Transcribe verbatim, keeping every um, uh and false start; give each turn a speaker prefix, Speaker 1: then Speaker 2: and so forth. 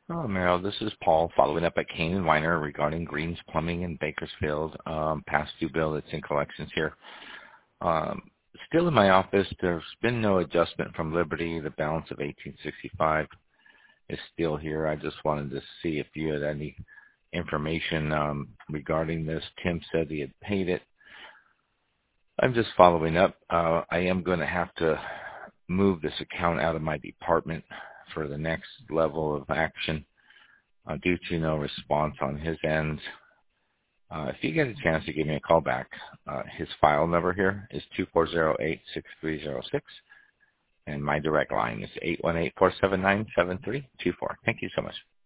Speaker 1: Oh, Meryl, this is Paul following up at Kane and Weiner regarding Green's Plumbing in Bakersfield, um, past due bill that's in collections here. Um, still in my office. There's been no adjustment from Liberty. The balance of eighteen sixty-five is still here. I just wanted to see if you had any information um, regarding this. Tim said he had paid it. I'm just following up. Uh, I am going to have to move this account out of my department for the next level of action uh, due to no response on his end. Uh, if you get a chance to give me a call back, uh, his file number here is two four zero eight, six three zero six, and my direct line is eight one eight, four seven nine, seven three two four. Thank you so much.